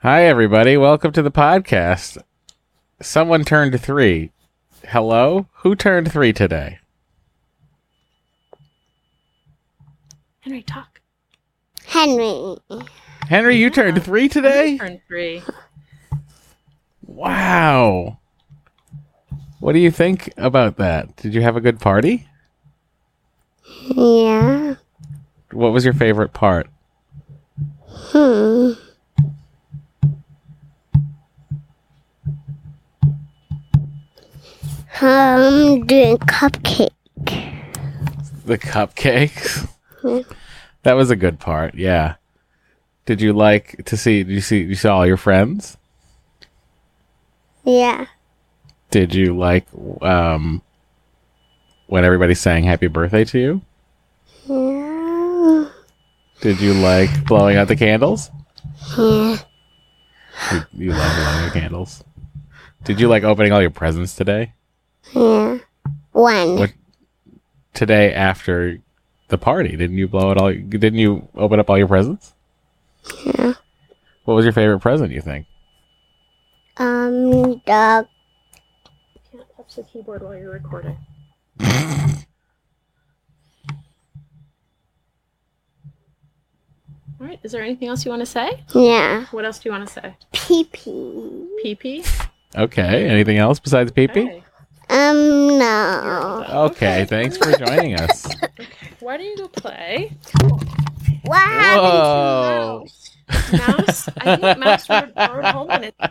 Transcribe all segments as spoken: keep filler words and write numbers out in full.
Hi, everybody. Welcome to the podcast. Someone turned three. Hello? Who turned three today? Henry, talk. Henry. Henry, you turned three today? I turned three. Wow. What do you think about that? Did you have a good party? Yeah. What was your favorite part? Hmm. Um, doing cupcake. The cupcakes? Hmm. That was a good part, yeah. Did you like to see, did you see, you saw all your friends? Yeah. Did you like, um, when everybody sang happy birthday to you? Yeah. Did you like blowing out the candles? Yeah. You, you love blowing out candles. Did you like opening all your presents today? Yeah. One. What today after the party? Didn't you blow it all? Didn't you open up all your presents? Yeah. What was your favorite present, you think? Um, the You can't touch the keyboard while you're recording. All right. Is there anything else you want to say? yeah. What else do you want to say? Pee pee. Pee pee. Okay. Anything else besides pee pee? Okay. Um, no. Okay. Thanks for joining us. Okay. Why don't you go play? What happened Whoa. to Mouse? Mouse. I think Mouse rode, rode home and it.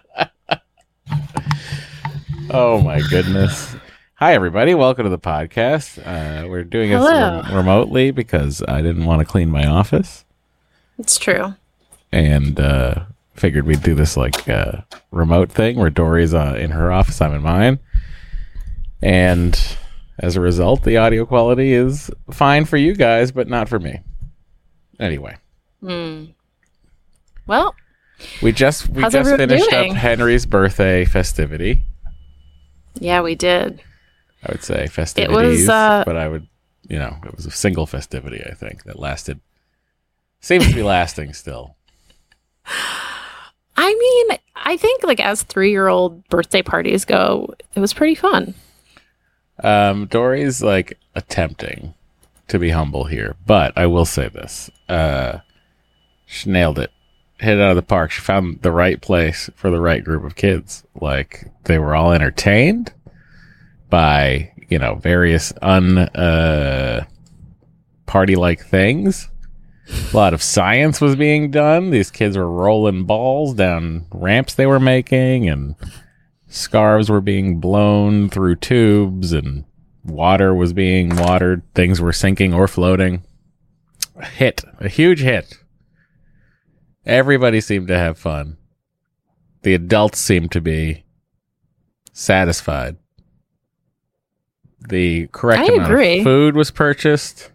Oh my goodness. Hi everybody. Welcome to the podcast. Uh, we're doing this Hello. rem- remotely because I didn't want to clean my office. It's true. And uh, figured we'd do this like uh, remote thing where Dory's uh, in her office, I'm in mine. And as a result, the audio quality is fine for you guys, but not for me. Anyway, Hmm. Well, we just we How's just everyone finished doing? up Henry's birthday festivity. yeah, we did. I would say festivities, uh, but I would, you know, it was a single festivity, I think, that lasted, seems to be lasting still. I mean, I think like as three-year-old birthday parties go, it was pretty fun. Um, Dory's like attempting to be humble here, but I will say this. Uh, she nailed it. Hit it out of the park. She found the right place for the right group of kids. Like, they were all entertained by, you know, various un, uh, party-like things. A lot of science was being done. These kids were rolling balls down ramps they were making, and scarves were being blown through tubes, and water was being watered. Things were sinking or floating. A hit. A huge hit. Everybody seemed to have fun. The adults seemed to be satisfied. The correct I amount agree. of food was purchased.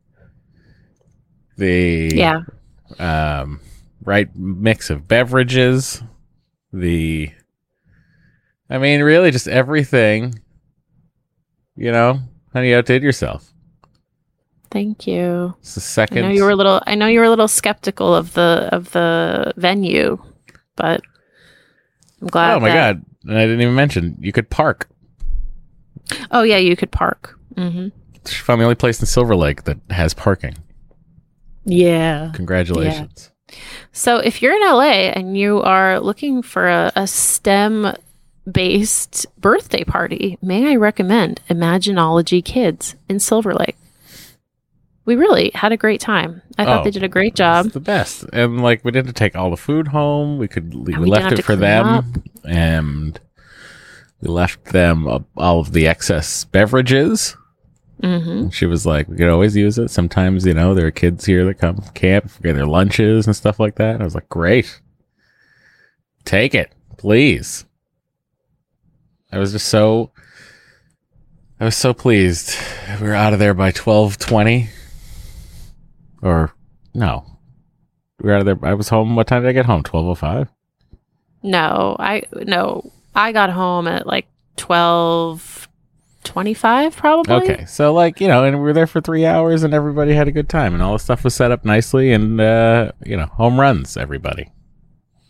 The Yeah. um, right mix of beverages. The, I mean, really just everything. You know, honey, you outdid yourself. Thank you. It's the I second. know you were a little. I know you were a little skeptical of the of the venue, but I'm glad. Oh my that- god! And I didn't even mention you could park. Oh yeah, you could park. Mm-hmm. She found the only place in Silver Lake that has parking. Yeah. Congratulations. So if you're in L A and you are looking for a, a STEM based birthday party, may I recommend Imaginology Kids in Silver Lake. We really had a great time. I thought Oh, they did a great job. It's the best. And like we didn't take all the food home. We could we, And we left didn't have it to for clean them, up. and we left them uh, all of the excess beverages. Mm-hmm. She was like, we could always use it. Sometimes, you know, there are kids here that come camp, get their lunches and stuff like that. I was like, great. Take it, please. I was just so, I was so pleased. We were out of there by twelve twenty. Or, no. We were out of there. I was home. What time did I get home? twelve oh five? No, I no, I got home at like twelve twenty-five probably. Okay, so like, you know, and we were there for three hours and everybody had a good time and all the stuff was set up nicely and, uh, you know, home runs, everybody.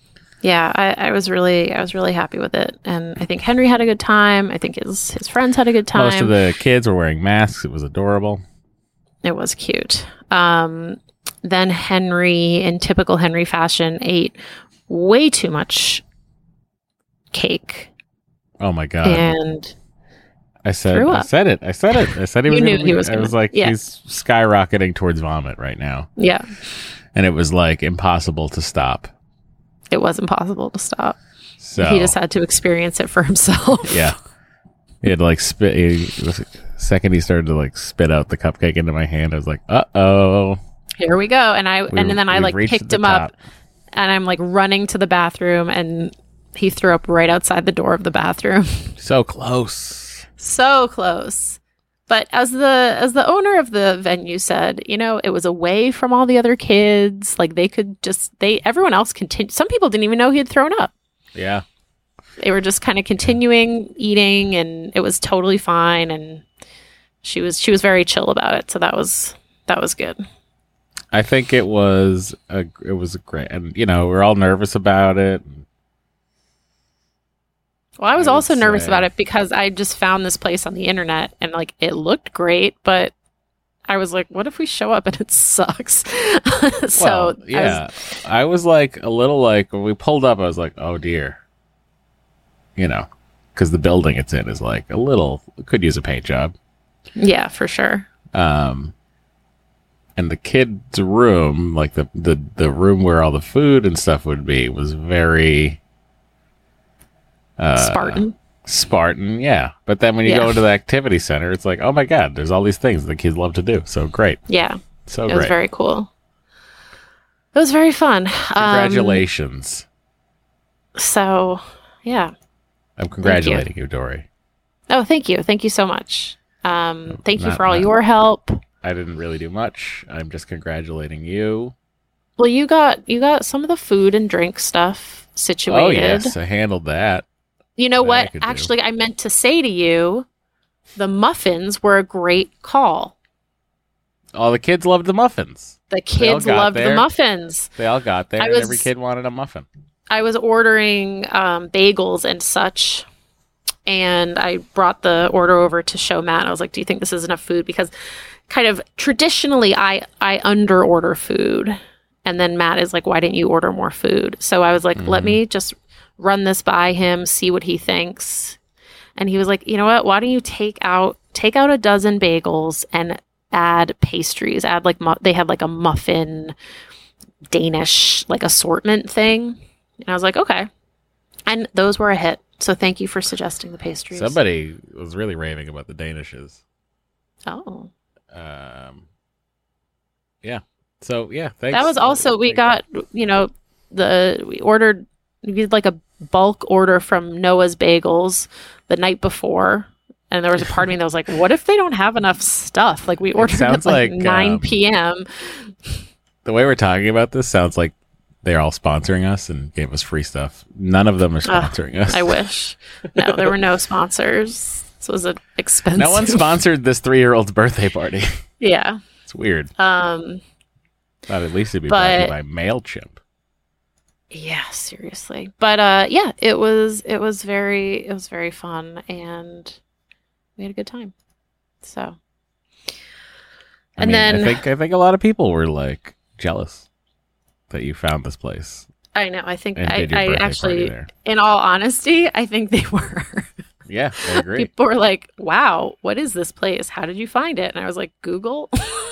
Yeah, I, I was really, I was really happy with it, and I think Henry had a good time. I think his his friends had a good time. Most of the kids were wearing masks. It was adorable. It was cute. Um, then Henry, in typical Henry fashion, ate way too much cake, Oh my god! and I said, threw I up. said it. I said it. I said he You was. knew gonna, he was I gonna- was like, yeah. he's skyrocketing towards vomit right now, yeah, and it was like impossible to stop. it was impossible to stop. So He just had to experience it for himself. yeah, he had like spit. He, the second he started to like spit out the cupcake into my hand, I was like, uh oh. Here we go, and I and then I like picked him up, and I'm like running to the bathroom, and he threw up right outside the door of the bathroom. So close. So close. But as the as the owner of the venue said, you know, it was away from all the other kids. Like they could just they everyone else continued. Some people didn't even know he had thrown up. Yeah. They were just kind of continuing eating, and it was totally fine. And she was she was very chill about it. So that was that was good. I think it was a it was a great, and you know we're all nervous about it. Well, I was I would also nervous say- about it because I just found this place on the internet, and like it looked great, but I was like, what if we show up and it sucks? so Well, I was, yeah, I was like a little like when we pulled up, I was like, oh dear, you know, because the building it's in is like a little could use a paint job. yeah, for sure. Um, and the kids' room, like the, the the room where all the food and stuff would be, was very uh, Spartan. Spartan, yeah. But then when you Yeah. go into the activity center, it's like, oh my god, there's all these things the kids love to do. So great, Yeah, so it great. was very cool. It was very fun. Congratulations! Um, so, yeah. I'm congratulating you. Dory. Oh, thank you. Thank you so much. Um, thank you Not- for all not- your help. I didn't really do much. I'm just congratulating you. Well, you got you got some of the food and drink stuff situated. Oh yes, I handled that. You know That I what? could do. Actually, I meant to say to you, the muffins were a great call. All the kids loved the muffins. The all kids got loved the there. muffins. They all got there, I and was- every kid wanted a muffin. I was ordering um, bagels and such, and I brought the order over to show Matt. I was like, "Do you think this is enough food?" Because kind of traditionally, I I under order food, and then Matt is like, "Why didn't you order more food?" So I was like, Mm-hmm. "Let me just run this by him, see what he thinks." And he was like, "You know what? Why don't you take out take out a dozen bagels and add pastries? Add like mu- they had like a muffin Danish like assortment thing." And I was like, "Okay." And those were a hit. So thank you for suggesting the pastries. Somebody was really raving about the Danishes. Oh. Um, yeah. So yeah, thanks. That was also we Thank got, you know, the we ordered we did like a bulk order from Noah's Bagels the night before. And there was a part of me that was like, what if they don't have enough stuff? Like we ordered sounds at like, like, nine um, p.m. The way we're talking about this sounds like they're all sponsoring us and gave us free stuff. None of them are sponsoring us. I wish. No, there were no sponsors. This was an expensive. No one sponsored this three-year-old's birthday party. Yeah. It's weird. Um. Thought at least it'd be brought to you but- by MailChimp. Yeah, seriously. But uh yeah, it was it was very it was very fun, and we had a good time. So I and mean, then I think I think a lot of people were like jealous that you found this place I know, I think and I, did your I birthday party actually there. in all honesty, I think they were. Yeah, I agree. People were like, "Wow, what is this place? How did you find it?" And I was like, "Google."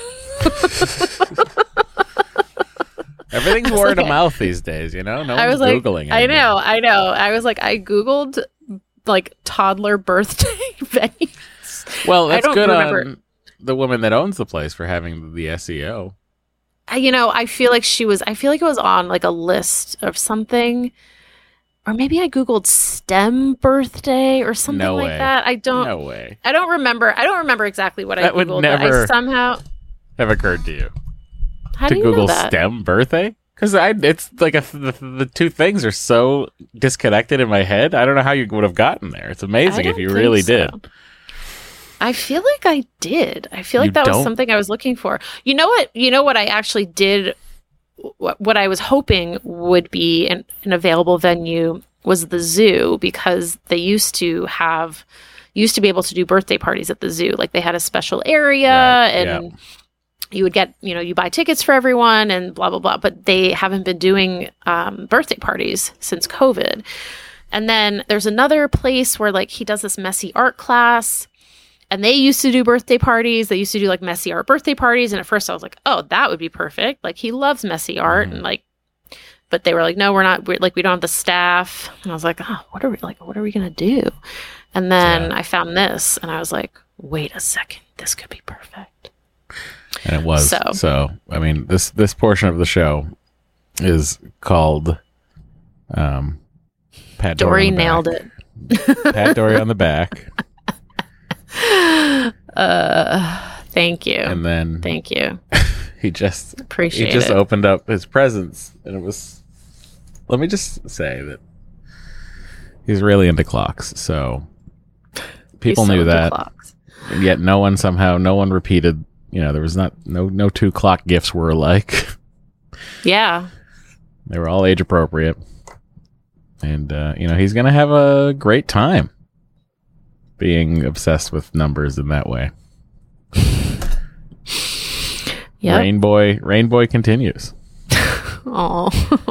Everything's I was word of like- mouth these days, you know. No I one's was like, googling. I anymore. know, I know. I was like, I googled like toddler birthday venues. Well, I that's don't good remember. on the woman that owns the place for having the S E O. I- you know, I feel like she was, I feel like it was on like a list of something, or maybe I Googled STEM birthday or something No like way. that. I don't, No way. I don't remember. I don't remember exactly what I That would Googled, but never I somehow, Have occurred to you how to do you Google know that? STEM birthday? Because I, it's like a, the, the two things are so disconnected in my head. I don't know how you would have gotten there. It's I amazing if don't you think really so. did. I feel like I did. I feel like You that was don't? something I was looking for. You know what? You know what I actually did what, what I was hoping would be an, an available venue was the zoo, because they used to have used to be able to do birthday parties at the zoo. Like they had a special area Right, and yeah. you would get, you know, you buy tickets for everyone and blah, blah, blah. But they haven't been doing um, birthday parties since COVID. And then there's another place where like he does this messy art class, and they used to do birthday parties. They used to do like messy art birthday parties. And at first I was like, oh, that would be perfect. Like he loves messy art. Mhm. And like, but they were like, no, we're not, we're, like, we don't have the staff. And I was like, oh, what are we like, what are we going to do? And then Yeah. I found this and I was like, wait a second, this could be perfect. And it was. So- So, I mean, this this portion of the show is called um, Pat Dory, Dory on the nailed back. it. Pat Dory on the back, Uh, thank you. and then Thank you. he just Appreciate he just it. opened up his presents, and it was. Let me just say that he's really into clocks, so people He's so knew into that, clocks. and yet no one somehow no one repeated. You know, there was not no no two clock gifts were alike. Yeah. They were all age appropriate. And, uh, you know, he's going to have a great time being obsessed with numbers in that way. Yep. Rainboy, Rainboy continues. Oh.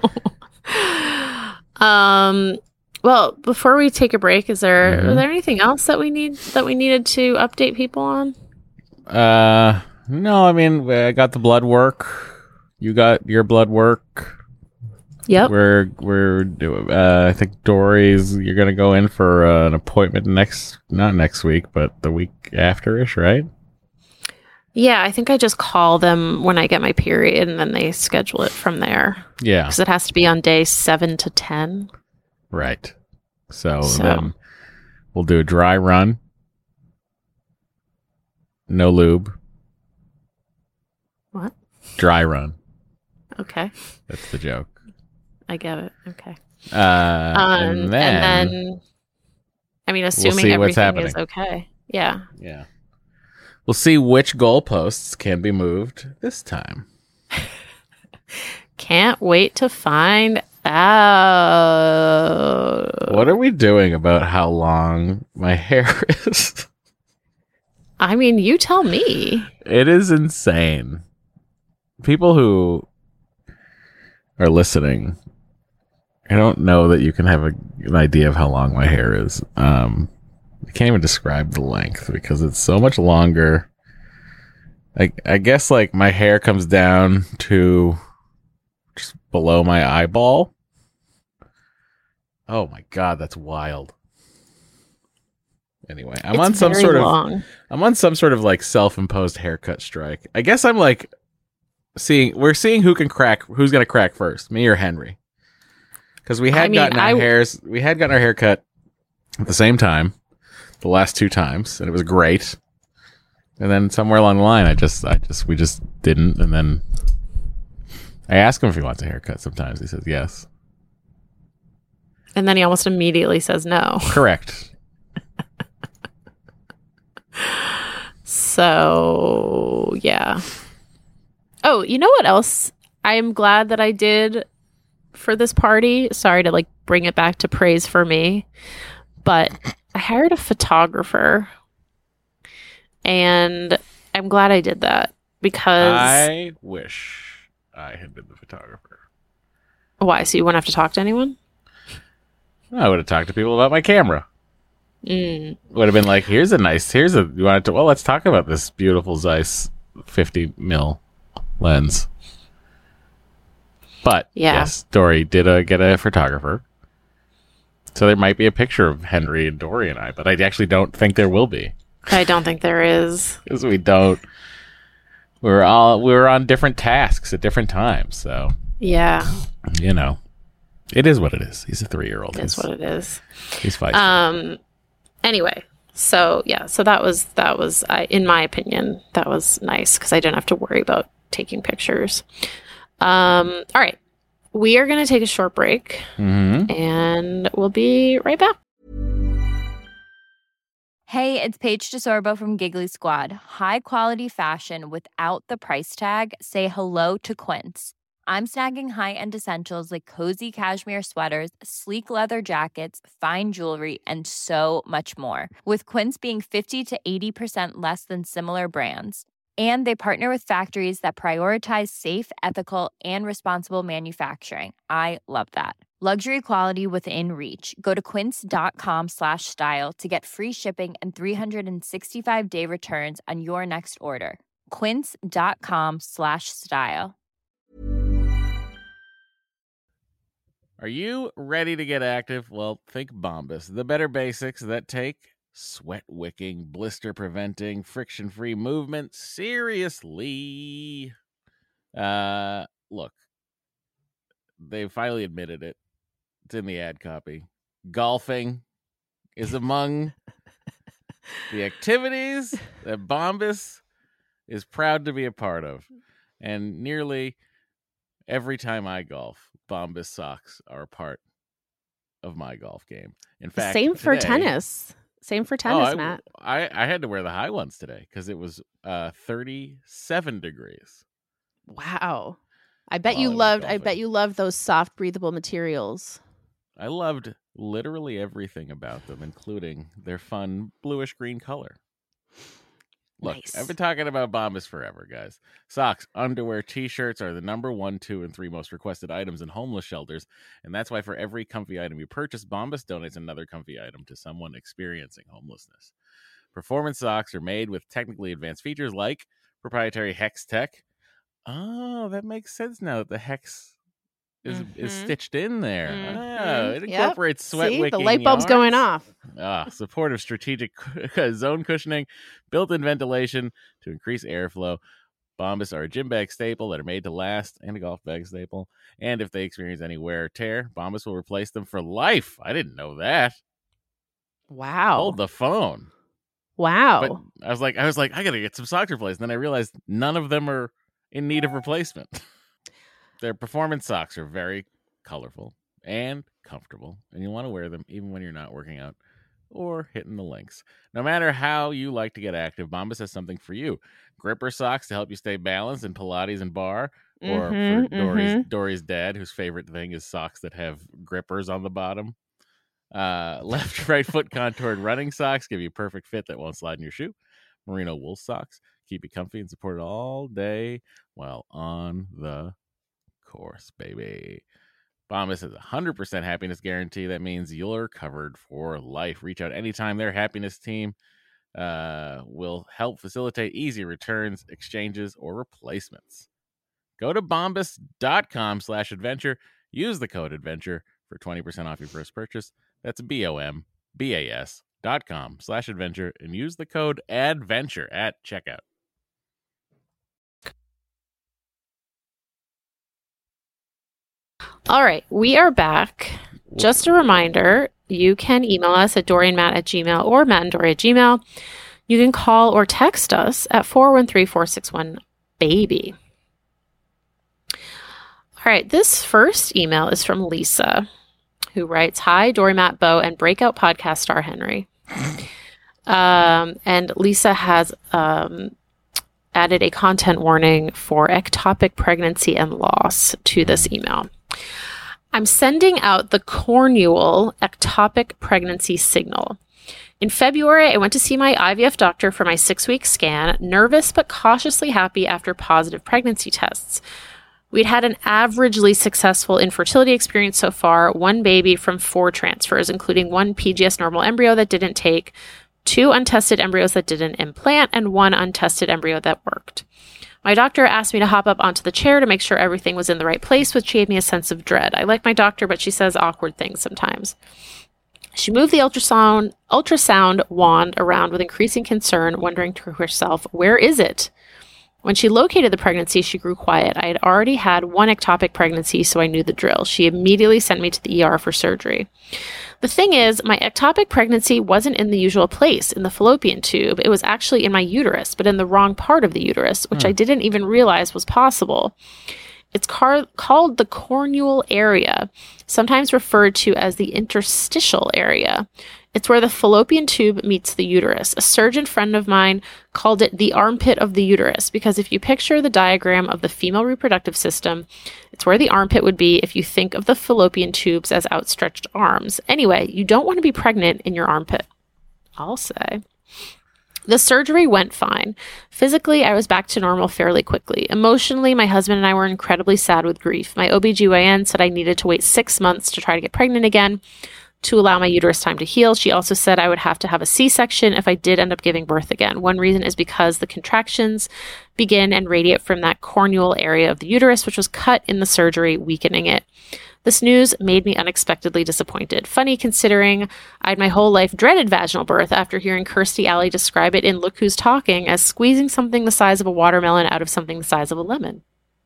um. Well, before we take a break, is there Mhm. is there anything else that we need that we needed to update people on? Uh, no, I mean, I got the blood work. You got your blood work. Yep. We're, we're, do- uh, I think Dory's, you're going to go in for uh, an appointment next, not next week, but the week after-ish, right? Yeah, I think I just call them when I get my period, and then they schedule it from there Yeah. because it has to be on day seven to ten. Right. So, So- then we'll do a dry run. No lube. What? Dry run. Okay, That's the joke. I get it. Okay. Uh, Um, and, then, and then, I mean, assuming see what's everything is happening. okay. Yeah. yeah, we'll see which goalposts can be moved this time. Can't wait to find out. What are we doing about how long my hair is? I mean, you tell me. It is insane. People who are listening, I don't know that you can have a, an idea of how long my hair is. Um, I can't even describe the length because it's so much longer. I, I guess like my hair comes down to just below my eyeball. Oh my god, that's wild. Anyway, I'm It's on some very sort of long. I'm on some sort of like self-imposed haircut strike. I guess I'm like seeing we're seeing who can crack who's gonna crack first, me or Henry. Because we had I mean, gotten our I- hairs we had gotten our hair cut at the same time, the last two times, and it was great. And then somewhere along the line I just I just we just didn't, and then I ask him if he wants a haircut sometimes. He says yes. And then he almost immediately says no. Correct. So, yeah. Oh, you know what else I'm glad that I did for this party? Sorry to like bring it back to praise for me, but I hired a photographer. And I'm glad I did that because I wish I had been the photographer. why? So you wouldn't have to talk to anyone? I would have talked to people about my camera. Mm. Would have been like, here's a nice, here's a, you want to, well, let's talk about this beautiful Zeiss fifty mil lens. But, Yeah. yes, Dory did uh, get a photographer. So there might be a picture of Henry and Dory and I, but I actually don't think there will be. I don't think there is. Because we don't, we were all, we were on different tasks at different times. So, Yeah, you know, it is what it is. He's a three-year-old. it is He's, what it is. he's feisty. Um. Anyway, so yeah, so that was that was, I, in my opinion, that was nice because I didn't have to worry about taking pictures. Um. All right, we are going to take a short break, Mm-hmm. and we'll be right back. Hey, it's Paige DeSorbo from Giggly Squad. High quality fashion without the price tag. Say hello to Quince. I'm snagging high-end essentials like cozy cashmere sweaters, sleek leather jackets, fine jewelry, and so much more. With Quince being fifty to eighty percent less than similar brands. And they partner with factories that prioritize safe, ethical, and responsible manufacturing. I love that. Luxury quality within reach. Go to quince.com slash style to get free shipping and three sixty-five day returns on your next order. Quince.com slash style. Are you ready to get active? Well, think Bombas, the better basics that take sweat wicking, blister preventing, friction free movement seriously. Uh, look, they finally admitted it. It's in the ad copy. Golfing is among the activities that Bombas is proud to be a part of. And nearly every time I golf, Bombas socks are a part of my golf game. In fact, Same for today- tennis. Same for tennis, oh, I, Matt. I, I had to wear the high ones today because it was uh, thirty-seven degrees. Wow. I bet While you I was loved I golfing. bet you loved those soft breathable materials. I loved literally everything about them, including their fun bluish green color. Look, Nice. I've been talking about Bombas forever, guys. Socks, underwear, t-shirts are the number one, two, and three most requested items in homeless shelters, and that's why for every comfy item you purchase, Bombas donates another comfy item to someone experiencing homelessness. Performance socks are made with technically advanced features like proprietary Hex Tech. Oh, that makes sense now that the Hex is is Mhm. stitched in there. Mhm. Oh, it Yep. incorporates sweat See, the wicking light bulb's going yarns. off. Ah, supportive strategic zone cushioning, built-in ventilation to increase airflow. Bombas are a gym bag staple that are made to last and a golf bag staple. And if they experience any wear or tear, Bombas will replace them for life. I didn't know that. Wow. Hold the phone. Wow. But I was like, I was like, I gotta get some socks replaced. And then I realized none of them are in need of replacement. Their performance socks are very colorful and comfortable, and you want to wear them even when you're not working out or hitting the links. No matter how you like to get active, Bombas has something for you. Gripper socks to help you stay balanced in Pilates and bar, or Mhm, for Dory's, mhm. Dory's dad, whose favorite thing is socks that have grippers on the bottom. Uh, left, right foot contoured running socks give you a perfect fit that won't slide in your shoe. Merino wool socks keep you comfy and supported all day while on the course, baby. Bombas has a one hundred percent happiness guarantee. That means you're covered for life. Reach out anytime. Their happiness team uh, will help facilitate easy returns, exchanges, or replacements. Go to bombas.com slash adventure. Use the code adventure for twenty percent off your first purchase. That's B-O-M-B-A-S dot com slash adventure and use the code adventure at checkout. All right, we are back. Just a reminder, you can email us at dorianmatt at gmail or mattanddory at gmail. You can call or text us at four one three, four six one, BABY. All right, this first email is from Lisa, who writes, Hi, Dory, Matt, Bo, and Breakout podcast star Henry. um, and Lisa has um, added a content warning for ectopic pregnancy and loss to this email. I'm sending out the cornule ectopic pregnancy signal. In February, I went to see my I V F doctor for my six-week scan, nervous but cautiously happy after positive pregnancy tests. We'd had an averagely successful infertility experience so far, one baby from four transfers, including one P G S normal embryo that didn't take, two untested embryos that didn't implant, and one untested embryo that worked. My doctor asked me to hop up onto the chair to make sure everything was in the right place, which gave me a sense of dread. I like my doctor, but she says awkward things sometimes. She moved the ultrasound ultrasound wand around with increasing concern, wondering to herself, where is it? When she located the pregnancy, she grew quiet. I had already had one ectopic pregnancy, so I knew the drill. She immediately sent me to the E R for surgery. The thing is, my ectopic pregnancy wasn't in the usual place, in the fallopian tube. It was actually in my uterus, but in the wrong part of the uterus, which I didn't even realize was possible. It's car- called the cornual area, sometimes referred to as the interstitial area. It's where the fallopian tube meets the uterus. A surgeon friend of mine called it the armpit of the uterus because if you picture the diagram of the female reproductive system, it's where the armpit would be if you think of the fallopian tubes as outstretched arms. Anyway, you don't want to be pregnant in your armpit, I'll say. The surgery went fine. Physically, I was back to normal fairly quickly. Emotionally, my husband and I were incredibly sad with grief. My O B G Y N said I needed to wait six months to try to get pregnant again to allow my uterus time to heal. She also said I would have to have a C-section if I did end up giving birth again. One reason is because the contractions begin and radiate from that cornual area of the uterus, which was cut in the surgery, weakening it. This news made me unexpectedly disappointed. Funny considering I'd my whole life dreaded vaginal birth after hearing Kirstie Alley describe it in Look Who's Talking as squeezing something the size of a watermelon out of something the size of a lemon.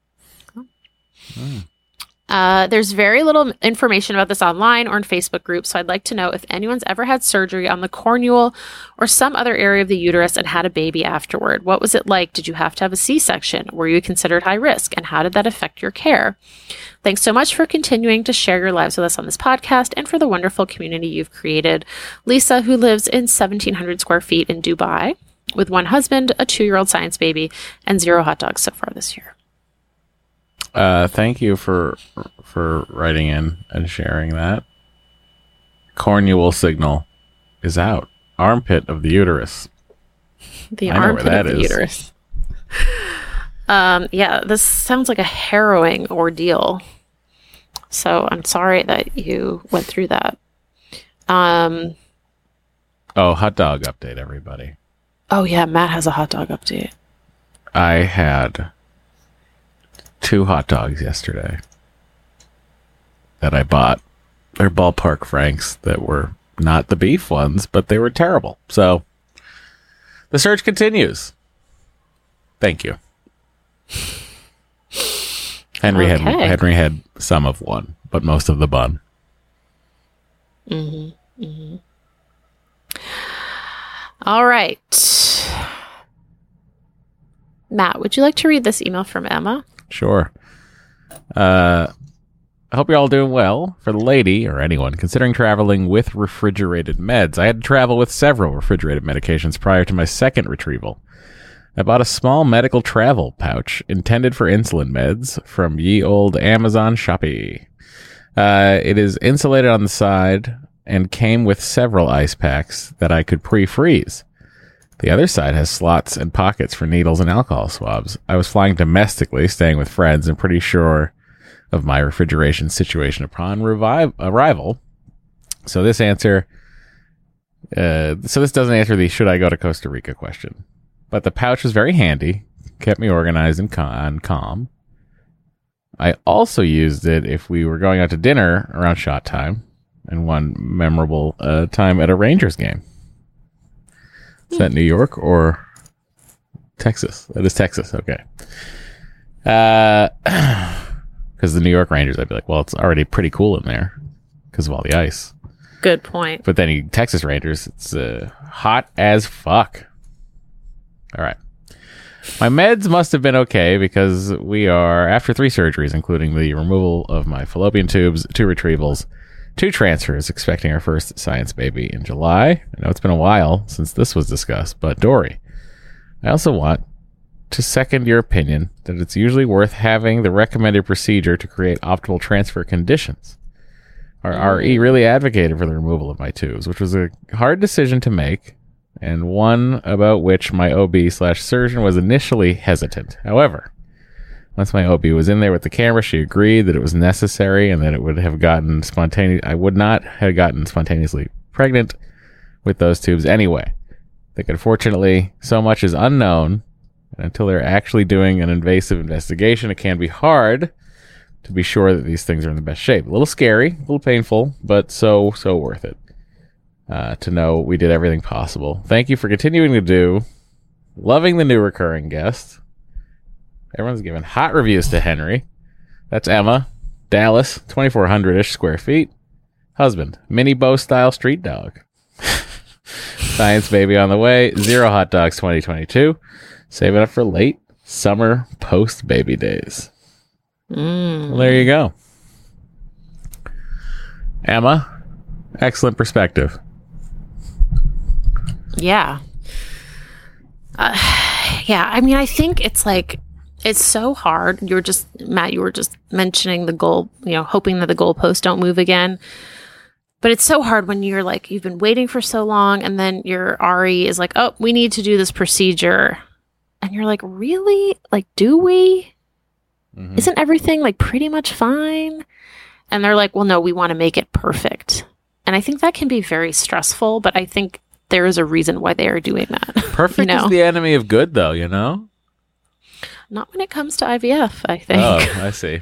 Mm. Uh, there's very little information about this online or in Facebook groups, so I'd like to know if anyone's ever had surgery on the cornual or some other area of the uterus and had a baby afterward. What was it like? Did you have to have a C-section? Were you considered high risk? And how did that affect your care? Thanks so much for continuing to share your lives with us on this podcast and for the wonderful community you've created. Lisa, who lives in seventeen hundred square feet in Dubai with one husband, a two-year-old science baby, and zero hot dogs so far this year. Uh, thank you for for writing in and sharing that. Cornual signal is out. Armpit of the uterus. The I know armpit where that of the is. uterus. Um, yeah, this sounds like a harrowing ordeal. So I'm sorry that you went through that. Um, Oh, hot dog update, everybody. oh yeah, Matt has a hot dog update. I had two hot dogs yesterday that I bought. They're ballpark franks that were not the beef ones, but they were terrible. So the search continues. Thank you. Henry had Okay. Henry had some of one, but most of the bun. Mm-hmm. Mm-hmm. All right. Matt, would you like to read this email from Emma? Sure. Uh, I hope you're all doing well. For the lady, or anyone, considering traveling with refrigerated meds, I had to travel with several refrigerated medications prior to my second retrieval. I bought a small medical travel pouch intended for insulin meds from ye old Amazon Shopee. Uh, it is insulated on the side and came with several ice packs that I could pre-freeze. The other side has slots and pockets for needles and alcohol swabs. I was flying domestically, staying with friends, and pretty sure of my refrigeration situation upon revive- arrival. So this answer, uh, so this doesn't answer the should I go to Costa Rica question. But the pouch was very handy, kept me organized and cal- calm. I also used it if we were going out to dinner around shot time, and one memorable uh, time at a Rangers game. Is that New York or Texas? That is Texas. Okay. Uh, because the New York Rangers, I'd be like, well, it's already pretty cool in there because of all the ice. Good point. But then you Texas Rangers, it's uh, hot as fuck. All right. My meds must have been okay because we are, after three surgeries, including the removal of my fallopian tubes, two retrievals, two transfers, expecting our first science baby in July. I know it's been a while since this was discussed, but Dory, I also want to second your opinion that it's usually worth having the recommended procedure to create optimal transfer conditions. Our R E really advocated for the removal of my tubes, which was a hard decision to make, and one about which my O B slash surgeon was initially hesitant. However, once my O B was in there with the camera, she agreed that it was necessary and that it would have gotten spontaneous. I would not have gotten spontaneously pregnant with those tubes anyway. I think unfortunately, so much is unknown, and until they're actually doing an invasive investigation, it can be hard to be sure that these things are in the best shape. A little scary, a little painful, but so, so worth it. Uh, to know we did everything possible. Thank you for continuing to do. Loving the new recurring guest. Everyone's giving hot reviews to Henry. That's Emma. Dallas, twenty-four hundred-ish square feet. Husband, mini bow style street dog. Science baby on the way. Zero hot dogs twenty twenty-two. Save it up for late summer post baby days. Mm. Well, there you go. Emma, excellent perspective. Yeah. Uh, yeah, I mean, I think it's like, it's so hard. You were just, Matt, you were just mentioning the goal, you know, hoping that the goalposts don't move again. But it's so hard when you're like, you've been waiting for so long, and then your R E is like, oh, we need to do this procedure. And you're like, really? Like, do we? Mhm. Isn't everything like pretty much fine? And they're like, well, no, we want to make it perfect. And I think that can be very stressful, but I think there is a reason why they are doing that. Perfect you know? is the enemy of good, though, you know? Not when it comes to I V F, I think. Oh, I see.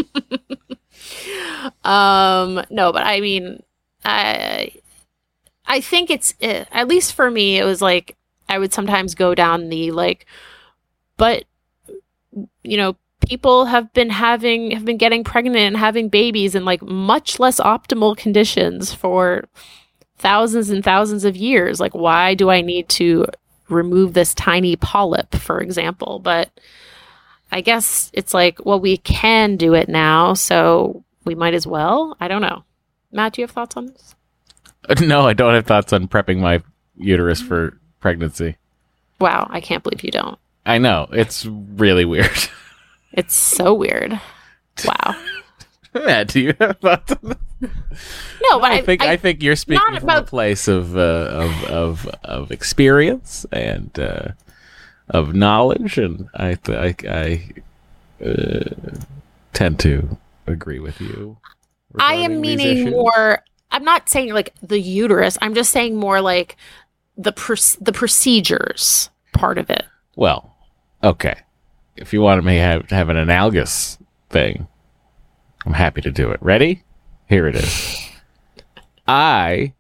um, no, but I mean, I, I think it's, uh, at least for me, it was like, I would sometimes go down the like, but, you know, people have been having, have been getting pregnant and having babies in like much less optimal conditions for thousands and thousands of years. Like, why do I need to remove this tiny polyp, for example? But I guess it's like, well, we can do it now, so we might as well. I don't know. Matt, do you have thoughts on this? No, I don't have thoughts on prepping my uterus for pregnancy. Wow, I can't believe you don't. I know. It's really weird. It's so weird. Wow. Matt, do you have thoughts on this? No, but I I, think I, I, think you're speaking not from a about- place of uh, of of of experience and uh, of knowledge, and I th- I, I uh, tend to agree with you. I am regarding these meaning issues. more. I'm not saying like the uterus. I'm just saying more like the pr- the procedures part of it. Well, okay. If you want me to have, have an analogous thing, I'm happy to do it. Ready? Here it is. I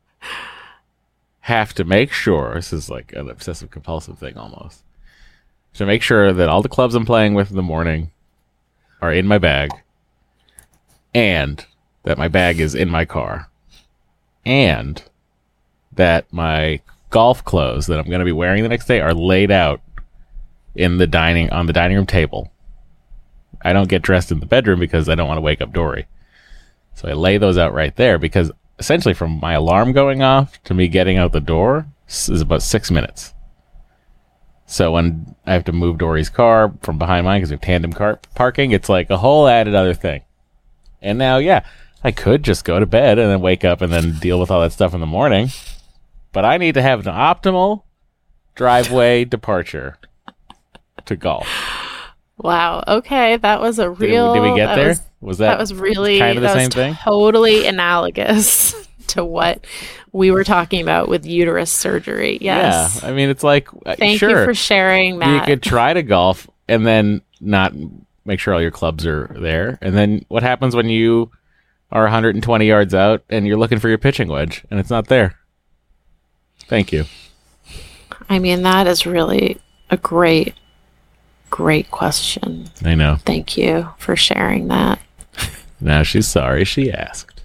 have to make sure, this is like an obsessive compulsive thing almost, to make sure that all the clubs I'm playing with in the morning are in my bag, and that my bag is in my car, and that my golf clothes that I'm going to be wearing the next day are laid out in the dining on the dining room table. I don't get dressed in the bedroom because I don't want to wake up Dory. So I lay those out right there because essentially from my alarm going off to me getting out the door is about six minutes. So when I have to move Dory's car from behind mine because we have tandem car parking, it's like a whole added other thing. And now, yeah, I could just go to bed and then wake up and then deal with all that stuff in the morning. But I need to have an optimal driveway departure to golf. Wow. Okay, that was a Did, real. did we get that there? Was, Was that, that was really kind of the that same was thing? Totally analogous to what we were talking about with uterus surgery. Yes. Yeah, I mean, it's like, uh, Thank sure, you for sharing, Matt. you could try to golf and then not make sure all your clubs are there. And then what happens when you are one hundred twenty yards out and you're looking for your pitching wedge and it's not there? Thank you. I mean, that is really a great, great question. I know. Thank you for sharing that. Now she's sorry she asked.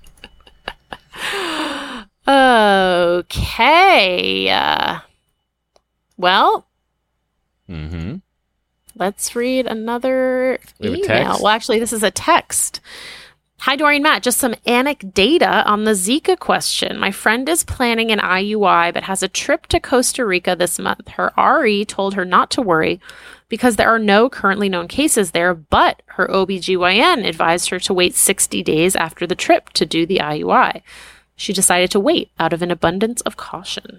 Okay. Uh, well, Mm-hmm. let's read another We have a email. text? Well, actually, this is a text. Hi, Dory and Matt. Just some anecdata on the Zika question. My friend is planning an I U I but has a trip to Costa Rica this month. Her R E told her not to worry because there are no currently known cases there, but her O B G Y N advised her to wait sixty days after the trip to do the I U I. She decided to wait out of an abundance of caution.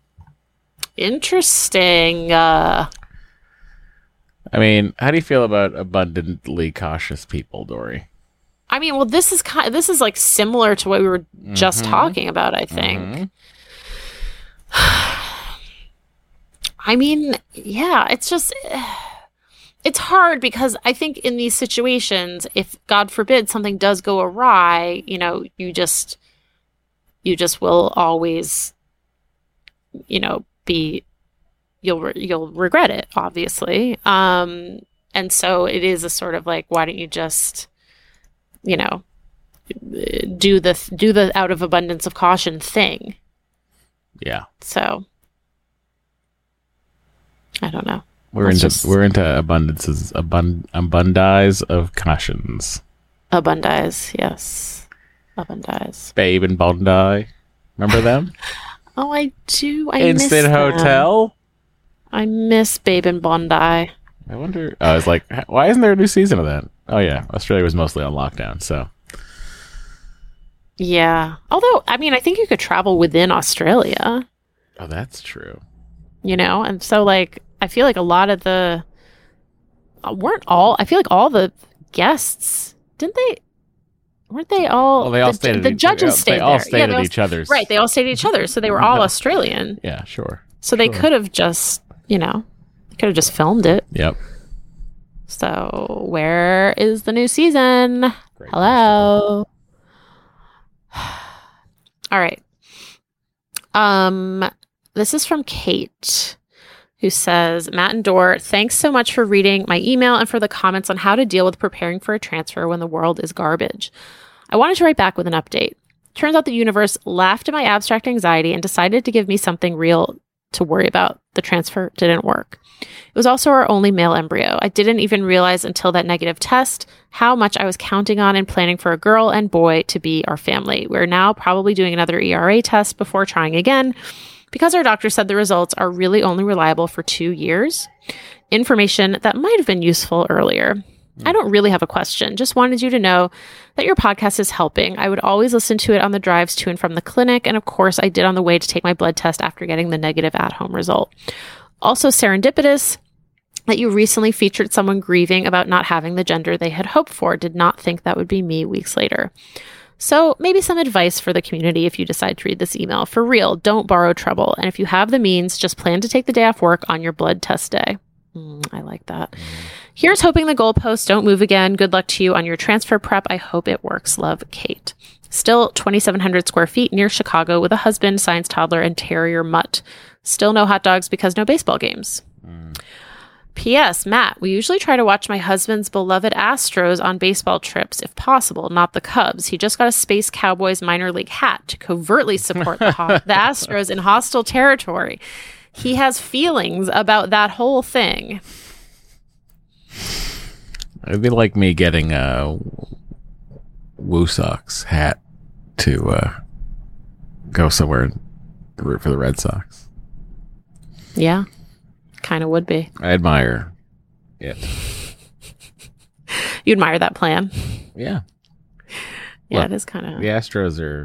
Interesting. Uh, I mean, how do you feel about abundantly cautious people, Dory? I mean, well, this is kind this is like similar to what we were just talking about, I think. I mean, yeah, it's just it's hard because I think in these situations, if God forbid something does go awry, you know, you just you just will always, you know, be you'll re- you'll regret it, obviously. Um, and so it is a sort of like, why don't you just, you know, do the do the out of abundance of caution thing. Yeah. So I don't know. We're Let's into just- we're into abundances, abund abundize of cautions. Abundize, yes. Abundize. Babe and Bondi. Remember them? Oh, I do. I miss Instant them. Hotel. I miss Babe and Bondi. I wonder. I was like, why isn't there a new season of that? Oh yeah, Australia was mostly on lockdown, so Yeah. Although, I mean, I think you could travel within Australia, oh, that's true. you know? And so, like, I feel like a lot of the. uh, Weren't all. I feel like all the guests. Didn't they. Weren't they all. Well, they all the, stayed. At The each, judges they stayed all there. stayed Yeah, at they all- each other's. Right. They all stayed at each other. So they were all Australian. Yeah, sure. So they Sure. could have just, you know, they could have just filmed it. Yep. So where is the new season? Great Hello. All right. Um, this is from Kate, who says, Matt and Dor, thanks so much for reading my email and for the comments on how to deal with preparing for a transfer when the world is garbage. I wanted to write back with an update. Turns out the universe laughed at my abstract anxiety and decided to give me something real to worry about. The transfer didn't work. It was also our only male embryo. I didn't even realize until that negative test how much I was counting on and planning for a girl and boy to be our family. We're now probably doing another E R A test before trying again because our doctor said the results are really only reliable for two years. Information that might have been useful earlier. I don't really have a question. Just wanted you to know that your podcast is helping. I would always listen to it on the drives to and from the clinic. And of course, I did on the way to take my blood test after getting the negative at-home result. Also serendipitous that you recently featured someone grieving about not having the gender they had hoped for. Did not think that would be me weeks later. So maybe some advice for the community if you decide to read this email. For real, don't borrow trouble. And if you have the means, just plan to take the day off work on your blood test day. Mm, I like that. Here's hoping the goalposts don't move again. Good luck to you on your transfer prep. I hope it works. Love, Kate. Still twenty-seven hundred square feet near Chicago with a husband, science toddler, and terrier mutt. Still no hot dogs because no baseball games. Mm. P S. Matt, we usually try to watch my husband's beloved Astros on baseball trips, if possible, not the Cubs. He just got a Space Cowboys minor league hat to covertly support the, ho- the Astros in hostile territory. He has feelings about that whole thing. It'd be like me getting a Woo Sox hat to uh, go somewhere and root for the Red Sox. Yeah, kind of would be. I admire it. You admire that plan? Yeah. Yeah, Look, it is kind of. The Astros are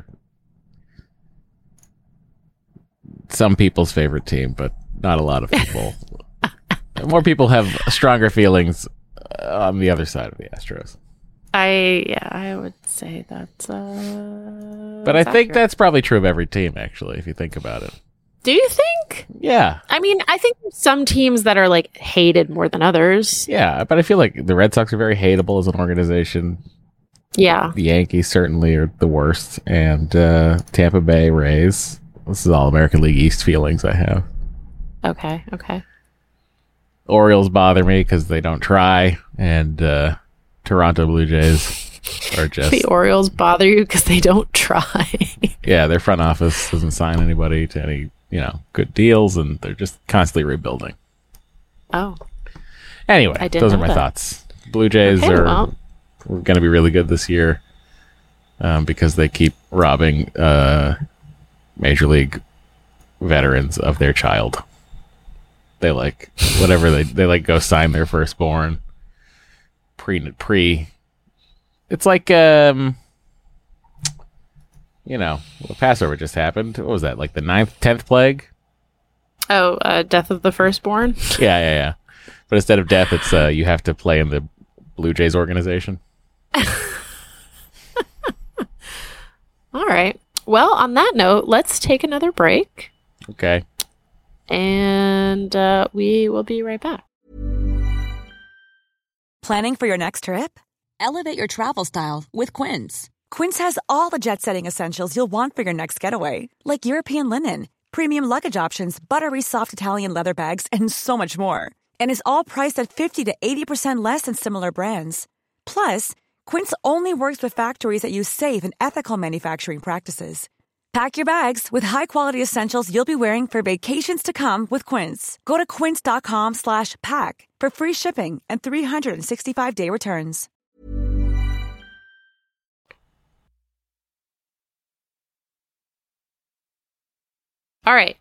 some people's favorite team, but not a lot of people. More people have stronger feelings on the other side of the Astros. I yeah, I would say that's. Uh, but I that's think accurate. that's probably true of every team, actually, if you think about it. Do you think? Yeah. I mean, I think there's some teams that are like hated more than others. Yeah, but I feel like the Red Sox are very hateable as an organization. Yeah. The Yankees certainly are the worst. And uh, Tampa Bay Rays. This is all American League East feelings I have. Okay. Okay. Orioles bother me because they don't try. And uh, Toronto Blue Jays are just... The Orioles bother you because they don't try. Yeah, their front office doesn't sign anybody to any, you know, good deals, and they're just constantly rebuilding. Oh. Anyway, I didn't those are know my that. thoughts. Blue Jays Okay, are well. going to be really good this year um, because they keep robbing uh, Major League veterans of their child. They like whatever they they like go sign their firstborn pre pre. It's like um, you know, well, Passover just happened. What was that? Like the ninth, tenth plague? Oh, uh, Death of the Firstborn. Yeah, yeah, yeah. But instead of death, it's uh, you have to play in the Blue Jays organization. All right. Well, on that note, let's take another break, Okay. and uh, we will be right back. Planning for your next trip? Elevate your travel style with Quince. Quince has all the jet-setting essentials you'll want for your next getaway, like European linen, premium luggage options, buttery soft Italian leather bags, and so much more. And is all priced at fifty to eighty percent less than similar brands. Plus, Quince only works with factories that use safe and ethical manufacturing practices. Pack your bags with high-quality essentials you'll be wearing for vacations to come with Quince. Go to quince.com slash pack for free shipping and three sixty-five day returns. All right.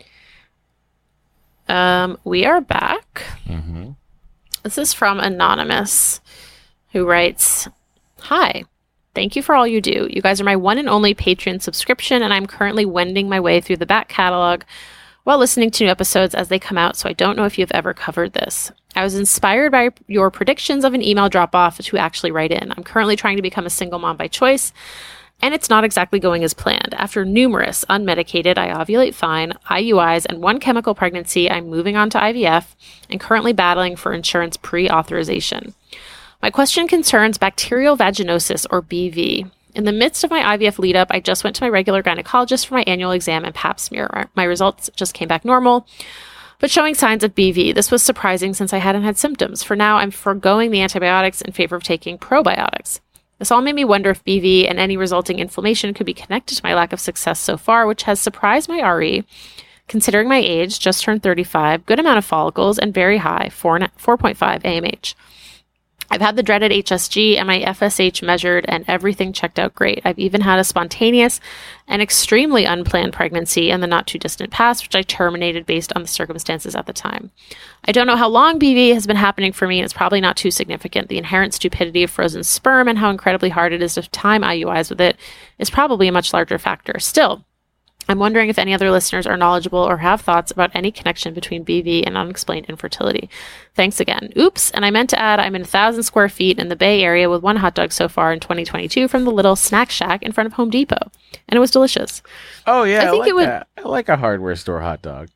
Um, we are back. Mm-hmm. This is from Anonymous, who writes, "Hi. Thank you for all you do. You guys are my one and only Patreon subscription, and I'm currently wending my way through the back catalog while listening to new episodes as they come out, so I don't know if you've ever covered this. I was inspired by your predictions of an email drop-off to actually write in. I'm currently trying to become a single mom by choice, and it's not exactly going as planned. After numerous unmedicated, I ovulate fine, I U Is, and one chemical pregnancy, I'm moving on to I V F and currently battling for insurance pre-authorization. My question concerns bacterial vaginosis, or B V. In the midst of my I V F lead-up, I just went to my regular gynecologist for my annual exam and pap smear. My results just came back normal, but showing signs of B V. This was surprising since I hadn't had symptoms. For now, I'm foregoing the antibiotics in favor of taking probiotics. This all made me wonder if B V and any resulting inflammation could be connected to my lack of success so far, which has surprised my R E, considering my age, just turned thirty-five, good amount of follicles, and very high, four point five A M H. I've had the dreaded H S G and my F S H measured, and everything checked out great. I've even had a spontaneous and extremely unplanned pregnancy in the not-too-distant past, which I terminated based on the circumstances at the time. I don't know how long B V has been happening for me, and it's probably not too significant. The inherent stupidity of frozen sperm and how incredibly hard it is to time I U Is with it is probably a much larger factor. Still, I'm wondering if any other listeners are knowledgeable or have thoughts about any connection between B V and unexplained infertility. Thanks again. Oops, and I meant to add I'm in a thousand square feet in the Bay Area with one hot dog so far in twenty twenty-two from the little snack shack in front of Home Depot, and it was delicious. Oh yeah, I, I think like it would. that. I like a hardware store hot dog.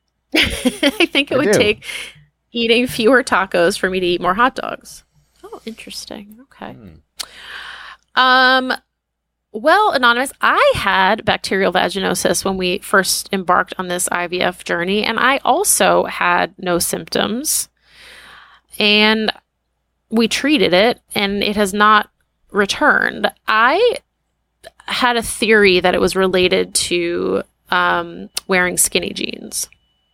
I think it I would do. take eating fewer tacos for me to eat more hot dogs. Oh, interesting. Okay. Hmm. Um. Well, Anonymous, I had bacterial vaginosis when we first embarked on this I V F journey, and I also had no symptoms. And we treated it, and it has not returned. I had a theory that it was related to um, wearing skinny jeans.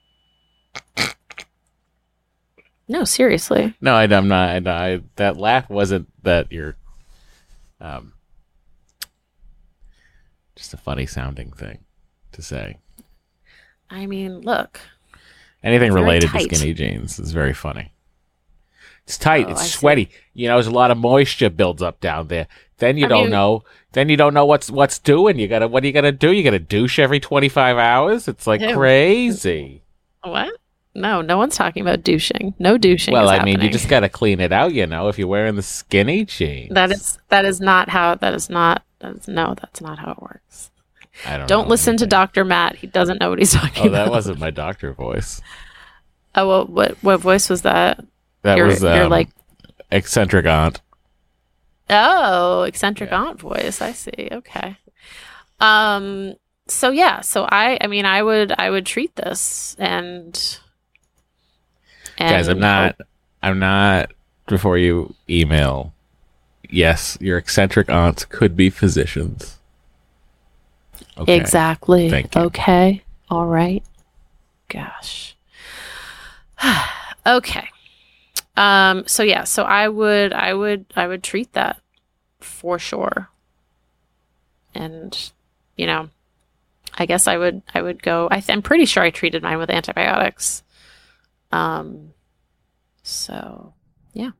No, seriously. No, I, I'm not. I, I, that laugh wasn't that you're. Um, Just a funny sounding thing to say. I mean, look. Anything Very related tight. to skinny jeans is very funny. It's tight. Oh, it's I see. sweaty. You know, there's a lot of moisture builds up down there. Then you I don't mean- know. Then you don't know what's what's doing. You gotta. What are you gonna do? You gotta douche every twenty-five hours. It's like Ew. crazy. What? No, no one's talking about douching. No douching. Well, is I mean, you happening. just gotta clean it out. You know, if you're wearing the skinny jeans. That is that is not how that is not that is, no, that's not how it works. I don't. Don't know listen to anything. Doctor Matt. He doesn't know what he's talking Oh, about. that wasn't my doctor voice. Oh, well, what what voice was that? That You're- was you're um, like- eccentric aunt. Oh, eccentric Yeah. aunt voice. I see. Okay. Um. So yeah. So I. I mean, I would. I would treat this and. and Guys, I'm not. I'm not. Before you email, yes, your eccentric aunts could be physicians. Okay. Exactly. Thank you. Okay. All right. Gosh. Okay. Um, so yeah, so I would I would I would treat that for sure. And you know, I guess I would I would go I th- I'm pretty sure I treated mine with antibiotics. Um so yeah.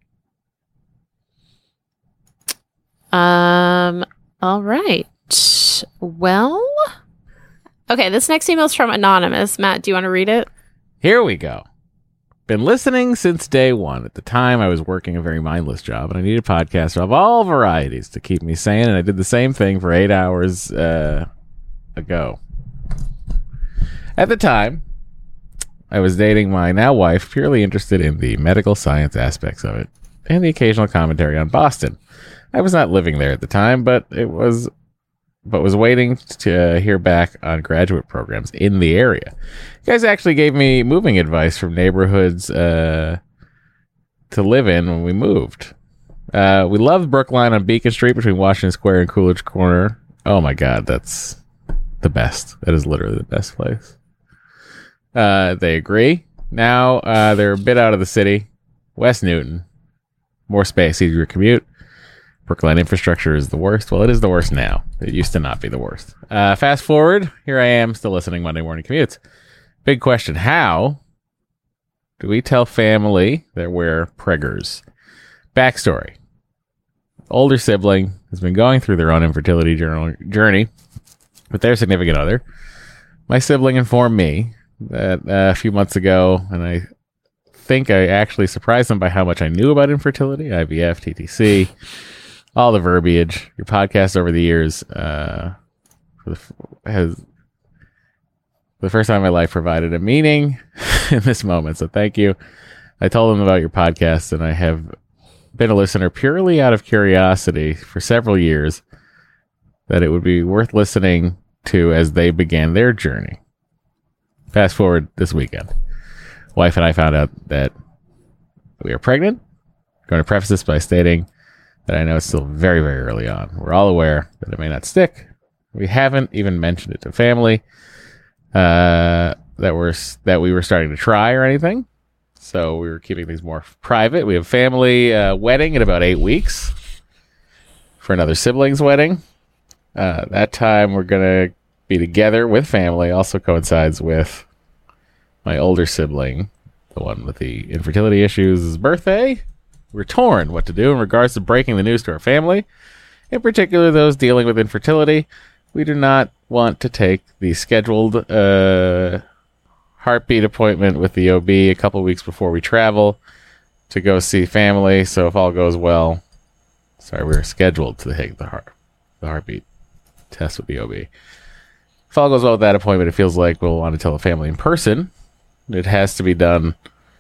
Um all right. Well, okay, this next email is from Anonymous. Matt, do you want to read it? Here we go. Been listening since day one. At the time, I was working a very mindless job, and I needed podcasts of all varieties to keep me sane, and I did the same thing for eight hours uh, ago. At the time, I was dating my now wife, purely interested in the medical science aspects of it, and the occasional commentary on Boston. I was not living there at the time, but it was but was waiting to uh, hear back on graduate programs in the area. You guys actually gave me moving advice from neighborhoods uh, to live in when we moved. Uh, we loved Brookline on Beacon Street between Washington Square and Coolidge Corner. Oh my God, that's the best. That is literally the best place. Uh, they agree. Now uh, they're a bit out of the city. West Newton. More space, easier commute. Brookline infrastructure is the worst. Well, it is the worst now. It used to not be the worst. Uh, fast forward. Here I am, still listening Monday morning commutes. Big question. How do we tell family that we're preggers? Backstory. Older sibling has been going through their own infertility journal- journey with their significant other. My sibling informed me that uh, a few months ago, and I think I actually surprised them by how much I knew about infertility, I V F, T T C, all the verbiage. Your podcast over the years uh, for the, has, for the first time in my life, provided a meaning in this moment. So thank you. I told them about your podcast, and I have been a listener purely out of curiosity for several years, that it would be worth listening to as they began their journey. Fast forward this weekend. Wife and I found out that we are pregnant. I'm going to preface this by stating that I know it's still very, very early on. We're all aware that it may not stick. We haven't even mentioned it to family uh, that we're that we were starting to try or anything. So we were keeping things more private. We have family uh, wedding in about eight weeks for another sibling's wedding. Uh, that time we're going to be together with family. Also coincides with my older sibling, the one with the infertility issues' birthday. We're torn what to do in regards to breaking the news to our family, in particular those dealing with infertility. We do not want to take the scheduled uh, heartbeat appointment with the O B a couple weeks before we travel to go see family. So if all goes well, sorry, we were scheduled to take the heart, the heartbeat test with the O B. If all goes well with that appointment, it feels like we'll want to tell the family in person. It has to be done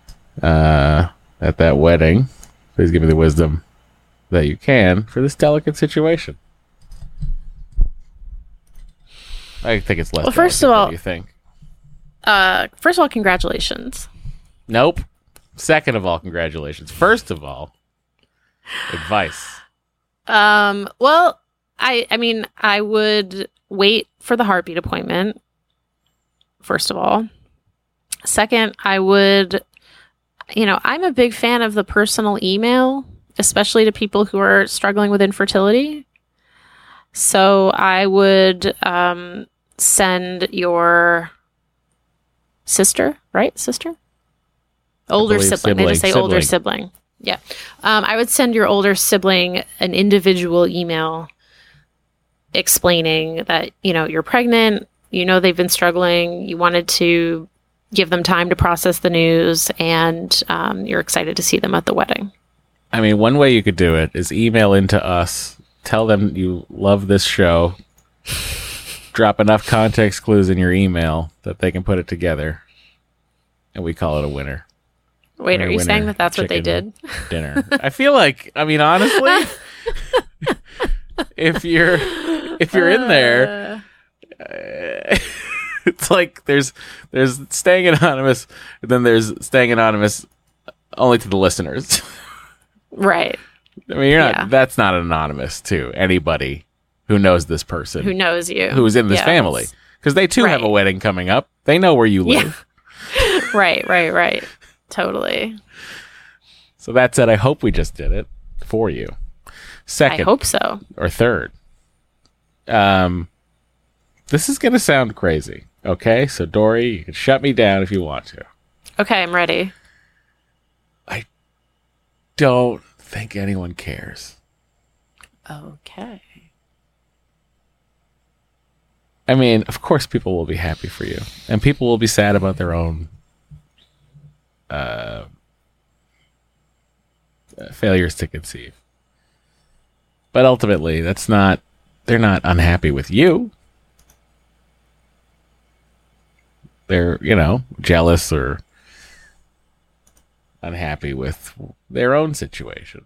uh, at that wedding. Please give me the wisdom that you can for this delicate situation. I think it's less. Well, first delicate. of all- what do you think? Uh, first of all, congratulations. Nope. Second of all, congratulations. First of all, advice. Um, well, I, I mean, I would wait for the heartbeat appointment. First of all. Second, I would, you know, I'm a big fan of the personal email, especially to people who are struggling with infertility. So I would um, send your sister, right? Sister? Older sibling. sibling. They just say Sibling. older sibling. Yeah. Um, I would send your older sibling an individual email explaining that, you know, you're pregnant, you know, they've been struggling, you wanted to give them time to process the news, and um, you're excited to see them at the wedding. I mean, one way you could do it is email into us, tell them you love this show, drop enough context clues in your email that they can put it together, and we call it a winner. Wait, Winner, are you winner, saying that that's what they chicken did? Dinner. I feel like, I mean, honestly, if you're if you're in there, uh, it's like there's there's staying anonymous, and then there's staying anonymous only to the listeners. Right. I mean, you're not. Yeah. That's not anonymous to anybody who knows this person, Who knows you? who's in this Yes. family, because they too have a Right. wedding coming up. They know where you live. Yeah. Right, right, right. Totally. So that said, I hope we just did it for you. Second, I hope so. or third. Um, this is going to sound crazy. Okay, so Dory, you can shut me down if you want to. Okay, I'm ready. Don't think anyone cares. Okay. I mean, of course, people will be happy for you, and people will be sad about their own uh, uh, failures to conceive. But ultimately, that's not. They're not unhappy with you. They're, you know, jealous or unhappy with their own situation.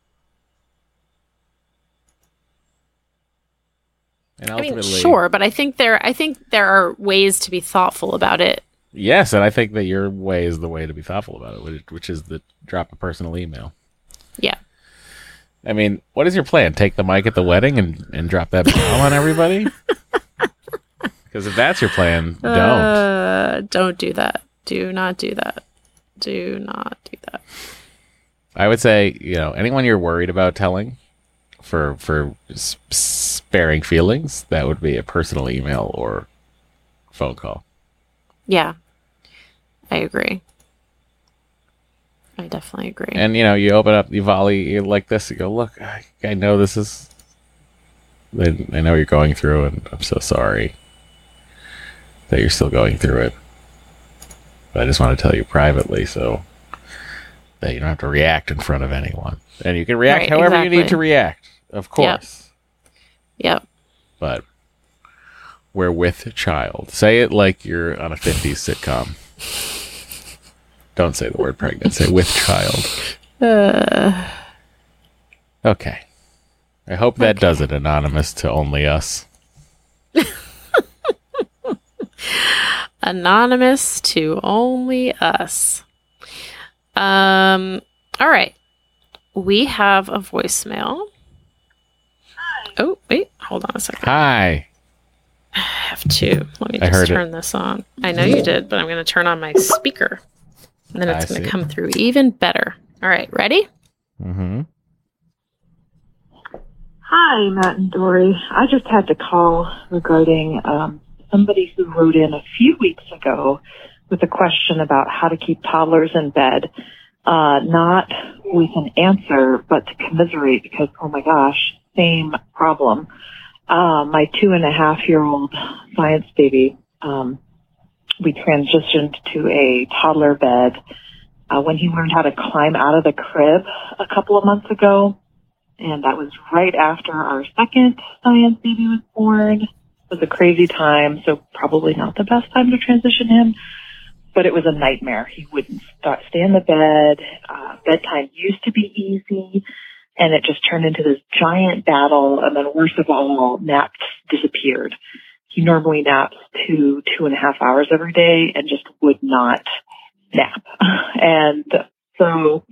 And I mean, ultimately, sure, but I think there I think there are ways to be thoughtful about it. yes, and I think that your way is the way to be thoughtful about it, which, which is the drop a personal email. Yeah. I mean, what is your plan? Take the mic at the wedding and, and drop that bomb on everybody? Because if that's your plan, don't. Uh, don't do that. Do not do that. Do not do that. I would say, you know, anyone you're worried about telling for for s- sparing feelings, that would be a personal email or phone call. Yeah, I agree. I definitely agree. And, you know, you open up, you volley you like this, you go, look, I, I know this is, I, I know what you're going through, and I'm so sorry that you're still going through it. But I just want to tell you privately so that you don't have to react in front of anyone. And you can react Right, however you need exactly. to react, of course. Yep. But we're with a child. Say it like you're on a fifties sitcom. Don't say the word pregnant. Say with child. Uh, Okay. I hope that does it, anonymous to only us. anonymous to only us. Um. All right. We have a voicemail. Oh, wait. Hold on a second. Hi. I have to. Let me I heard just it. turn this on. I know you did, but I'm going to turn on my speaker. And then it's I going see. to come through even better. All right. Ready? Mm-hmm. Hi, Matt and Dory. I just had to call regarding um, somebody who wrote in a few weeks ago with a question about how to keep toddlers in bed. Uh, not with an answer, but to commiserate because, oh my gosh, same problem. Uh, my two and a half year old science baby, um, we transitioned to a toddler bed uh, when he learned how to climb out of the crib a couple of months ago. And that was right after our second science baby was born. It was a crazy time, so probably not the best time to transition him. But it was a nightmare. He wouldn't start, stay in the bed. Uh, bedtime used to be easy, and it just turned into this giant battle. And then worst of all, naps disappeared. He normally naps two, two and a half hours every day and just would not nap. And so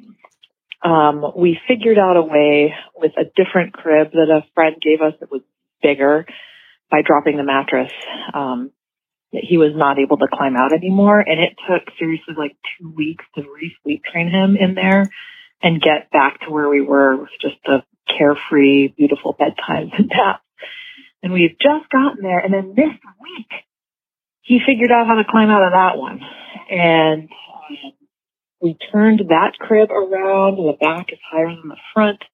um, we figured out a way with a different crib that a friend gave us that was bigger by dropping the mattress. Um, that he was not able to climb out anymore. And it took seriously like two weeks to re-sleep train him in there and get back to where we were with just a carefree, beautiful bedtime and nap. And we've just gotten there. And then this week, he figured out how to climb out of that one. And um, we turned that crib around. The back is higher than the front.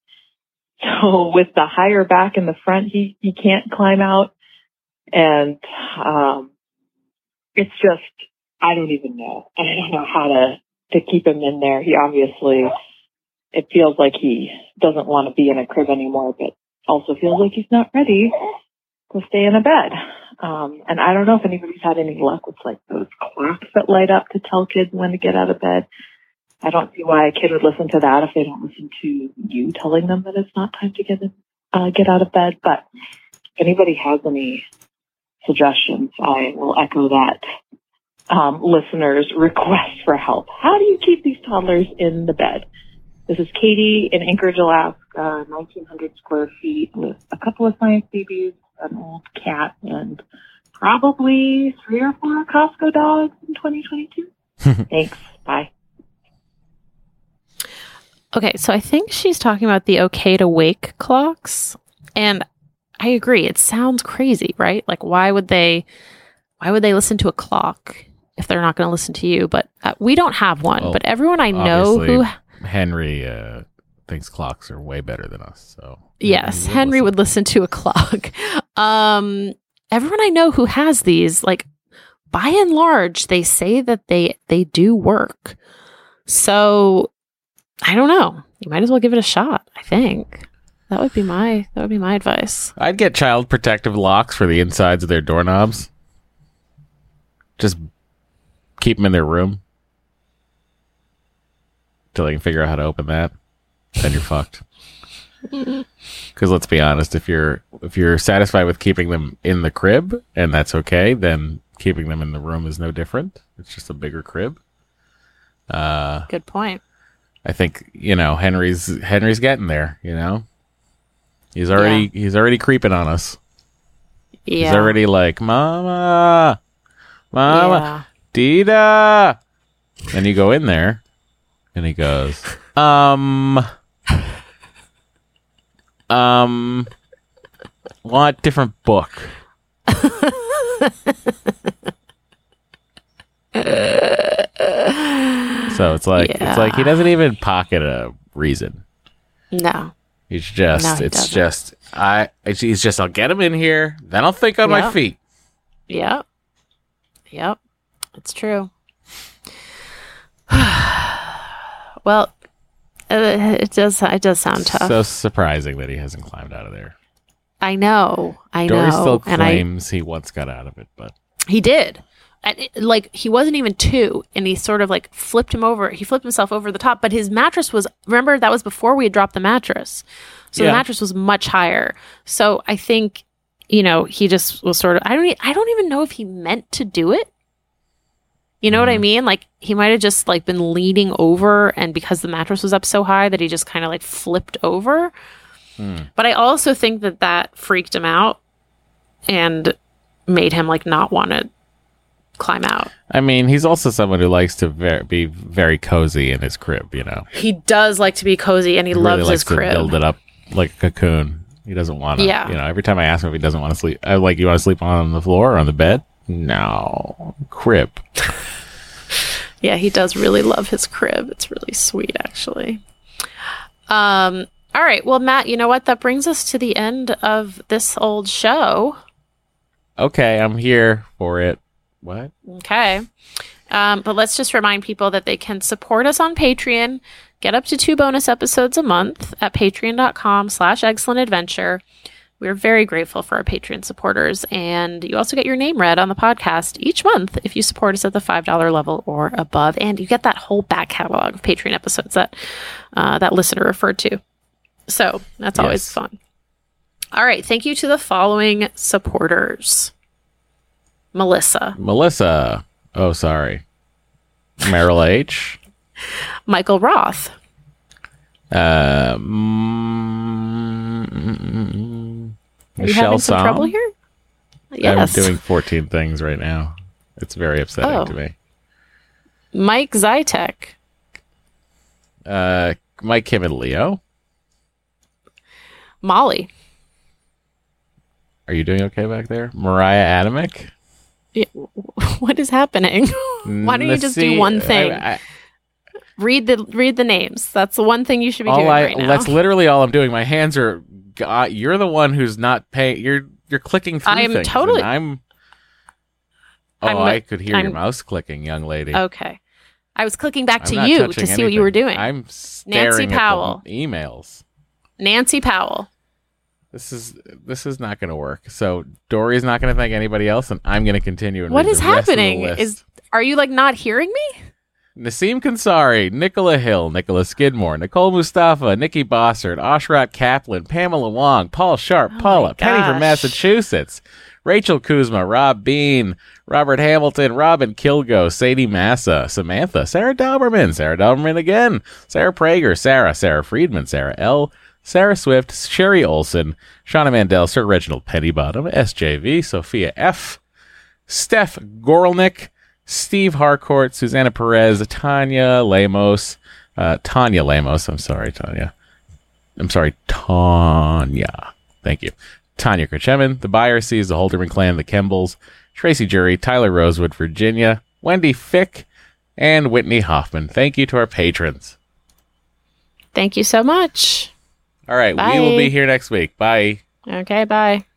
So with the higher back in the front, he, he can't climb out. And, um, it's just, I don't even know. I don't know how to, to keep him in there. He obviously, it feels like he doesn't want to be in a crib anymore, but also feels like he's not ready to stay in a bed. Um, and I don't know if anybody's had any luck with like those clocks that light up to tell kids when to get out of bed. I don't see why a kid would listen to that if they don't listen to you telling them that it's not time to get in, uh, get out of bed. But if anybody has any suggestions, I will echo that um, listener's request for help. How do you keep these toddlers in the bed? This is Katie in Anchorage, Alaska, nineteen hundred square feet with a couple of science babies, an old cat, and probably three or four Costco dogs in twenty twenty-two. Thanks. Bye. Okay, so I think she's talking about the okay to wake clocks. And I agree. It sounds crazy, right? Like, why would they, why would they listen to a clock if they're not going to listen to you? But uh, we don't have one. Well, but everyone I know obviously, who, Henry uh, thinks clocks are way better than us. So yes, he Henry listen. would listen to a clock. Um, everyone I know who has these, like, by and large, they say that they they do work. So I don't know. You might as well give it a shot. I think. That would be my that would be my advice. I'd get child protective locks for the insides of their doorknobs. Just keep them in their room till they can figure out how to open that. Then you're fucked. Because let's be honest, if you're if you're satisfied with keeping them in the crib and that's okay, then keeping them in the room is no different. It's just a bigger crib. Uh, Good point. I think you know Henry's Henry's getting there. You know. He's already Yeah. he's already creeping on us. He's Yeah. already like, Mama, Mama, Yeah. Dita. And you go in there, and he goes, um, um, want different book. So it's like Yeah. it's like he doesn't even pocket a reason. No. He's just No, he it's doesn't. just I it's, he's just I'll get him in here, then I'll think on my Yeah. feet. Yep. Yep. It's true. Well, uh, it does. It does sound tough. So surprising that he hasn't climbed out of there. I know. I Dory know. still and I, claims he once got out of it, but he did. And it, like he wasn't even two, and he sort of like flipped him over. He flipped himself over the top, but his mattress was. Remember that was before we had dropped the mattress, so Yeah. the mattress was much higher. So I think, you know, he just was sort of. I don't. e- I don't even know if he meant to do it. You know what I mean? Like he might have just like been leaning over, and because the mattress was up so high that he just kind of like flipped over. But I also think that that freaked him out and made him like not want to climb out. I mean, he's also someone who likes to ver- be very cozy in his crib, you know. He does like to be cozy, and he, He loves really likes his crib. to build it up like a cocoon. He doesn't want to, Yeah. you know, every time I ask him if he doesn't want to sleep, I'm like, you want to sleep on the floor or on the bed? No. Crib. Yeah, he does really love his crib. It's really sweet, actually. Um. All right. Well, Matt, you know what? That brings us to the end of this old show. Okay, I'm here for it. What? Okay. Um, but let's just remind people that they can support us on Patreon, get up to two bonus episodes a month at patreon.com slash excellent adventure. We're very grateful for our Patreon supporters, and you also get your name read on the podcast each month if you support us at the five dollars level or above, and you get that whole back catalog of Patreon episodes that uh, that listener referred to. So that's always Yes. fun. All right. Thank you to the following supporters. Melissa, Melissa. Oh, sorry. Meryl H. Michael Roth, Uh, mm, Are you Michelle having some Som. trouble here? Yes. I'm doing fourteen things right now. It's very upsetting Oh. to me. Mike Zytek, Uh, Mike, Kim, and Leo. Molly. Are you doing okay back there? Mariah Adamick. Yeah, what is happening? Why don't you just do Nassim- one thing? I- I- read the read the names. That's the one thing you should be all doing I, right now. That's literally all I'm doing. My hands are. God, you're the one who's not paying. You're you're clicking through I'm things. totally- and I'm. Oh, I'm- I could hear your I'm- mouse clicking, young lady. Okay. I was clicking back I'm to not you to touching see what you were anything. doing. I'm staring Powell. at the emails. Nancy Powell. This is this is not going to work. So Dory's not going to thank anybody else, and I'm going to continue. And What read is the rest of the happening? list. Is are you like not hearing me? Nassim Kansari, Nicola Hill, Nicola Skidmore, Nicole Mustafa, Nikki Bossert, Oshrat Kaplan, Pamela Wong, Paul Sharp, Paula, Penny from gosh. Massachusetts, Rachel Kuzma, Rob Bean, Robert Hamilton, Robin Kilgo, Sadie Massa, Samantha, Sarah Dauberman, Sarah Dauberman again, Sarah Prager, Sarah, Sarah Friedman, Sarah L., Sarah Swift, Sherry Olson, Shauna Mandel, Sir Reginald Pettybottom, S J V, Sophia F., Steph Gorelnick, Steve Harcourt, Susanna Perez, Tanya Lamos, uh, Tanya Lamos. I'm sorry, Tanya. I'm sorry, Tanya. Thank you. Tanya Kircheman, the Byersees, the Holderman clan, the Kembles, Tracy Jury, Tyler Rosewood, Virginia, Wendy Fick, and Whitney Hoffman. Thank you to our patrons. Thank you so much. All right, Bye. we will be here next week. Bye. Okay, bye.